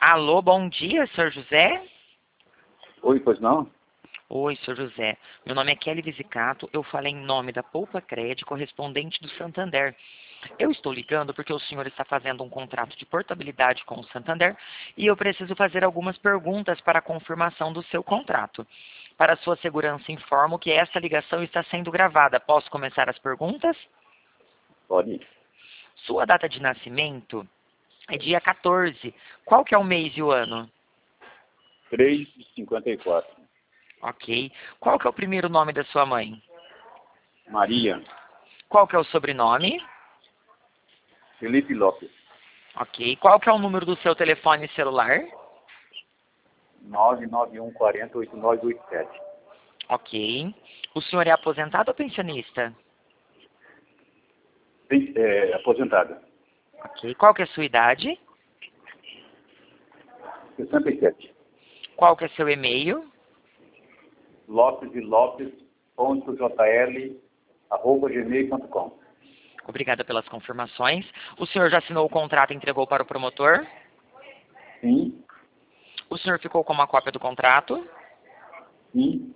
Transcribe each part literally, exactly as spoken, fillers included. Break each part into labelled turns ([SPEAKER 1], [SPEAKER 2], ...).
[SPEAKER 1] Alô, bom dia, senhor José?
[SPEAKER 2] Oi, pois não?
[SPEAKER 1] Oi, senhor José. Meu nome é Kelly Visicato. Eu falei em nome da Poupa Cred, correspondente do Santander. Eu estou ligando porque o senhor está fazendo um contrato de portabilidade com o Santander e eu preciso fazer algumas perguntas para a confirmação do seu contrato. Para sua segurança, informo que esta ligação está sendo gravada. Posso começar as perguntas?
[SPEAKER 2] Pode.
[SPEAKER 1] Sua data de nascimento é dia quatorze. Qual que é o mês e o ano?
[SPEAKER 2] três de cinquenta e quatro.
[SPEAKER 1] Ok. Qual que é o primeiro nome da sua mãe?
[SPEAKER 2] Maria.
[SPEAKER 1] Qual que é o sobrenome?
[SPEAKER 2] Felipe Lopes.
[SPEAKER 1] Ok. Qual que é o número do seu telefone celular?
[SPEAKER 2] nove nove um quatro zero oito nove oito sete.
[SPEAKER 1] Ok. O senhor é aposentado ou pensionista?
[SPEAKER 2] Tem- É, aposentada.
[SPEAKER 1] Ok. Qual que é a sua idade?
[SPEAKER 2] sessenta e sete.
[SPEAKER 1] Qual que é seu e-mail?
[SPEAKER 2] Lopes e Lopes ponto jl arroba gmail ponto com.
[SPEAKER 1] Obrigada pelas confirmações. O senhor já assinou o contrato e entregou para o promotor?
[SPEAKER 2] Sim,
[SPEAKER 1] O senhor ficou com uma cópia do contrato?
[SPEAKER 2] sim,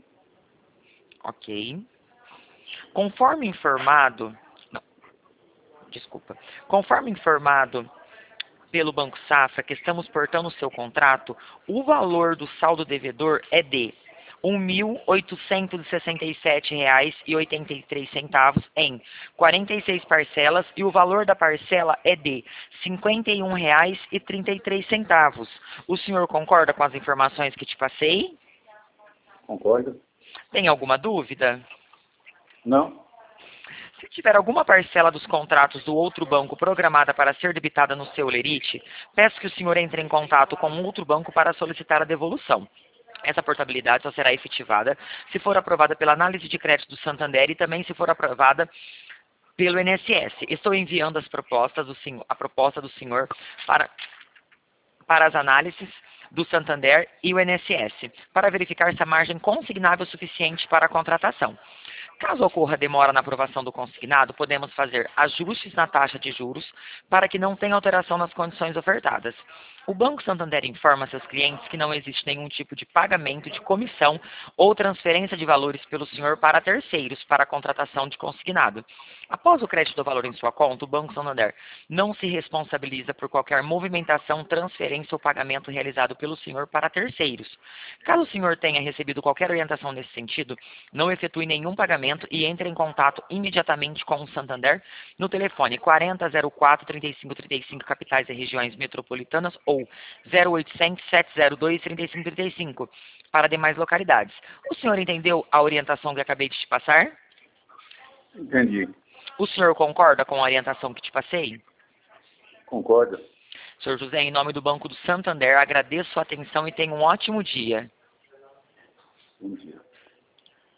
[SPEAKER 1] Ok. Conforme informado... Não, desculpa. Conforme informado pelo Banco Safra que estamos portando o seu contrato, o valor do saldo devedor é de um mil oitocentos e sessenta e sete reais e oitenta e três centavos em quarenta e seis parcelas e o valor da parcela é de cinquenta e um reais e trinta e três centavos. O senhor concorda com as informações que te passei?
[SPEAKER 2] concordo.
[SPEAKER 1] Tem alguma dúvida?
[SPEAKER 2] Não,
[SPEAKER 1] Se tiver alguma parcela dos contratos do outro banco programada para ser debitada no seu lerite, peço que o senhor entre em contato com outro banco para solicitar a devolução. Essa portabilidade só será efetivada se for aprovada pela análise de crédito do Santander e também se for aprovada pelo I N S S. Estou enviando as propostas do senhor, a proposta do senhor para, para as análises do Santander e o I N S S, para verificar se a margem consignável é suficiente para a contratação. Caso ocorra demora na aprovação do consignado, podemos fazer ajustes na taxa de juros para que não tenha alteração nas condições ofertadas. O Banco Santander informa seus clientes que não existe nenhum tipo de pagamento de comissão ou transferência de valores pelo senhor para terceiros para a contratação de consignado. Após o crédito do valor em sua conta, o Banco Santander não se responsabiliza por qualquer movimentação, transferência ou pagamento realizado pelo senhor para terceiros. Caso o senhor tenha recebido qualquer orientação nesse sentido, não efetue nenhum pagamento e entre em contato imediatamente com o Santander no telefone quarenta, zero quatro, trinta e cinco, trinta e cinco, capitais e regiões metropolitanas ou zero oitocentos, sete zero dois, trinta e cinco, trinta e cinco para demais localidades. O senhor entendeu a orientação que acabei de te passar?
[SPEAKER 2] entendi.
[SPEAKER 1] O senhor concorda com a orientação que te passei?
[SPEAKER 2] Concordo.
[SPEAKER 1] senhor José, em nome do Banco do Santander, agradeço sua atenção e tenha um ótimo dia.
[SPEAKER 2] Bom dia.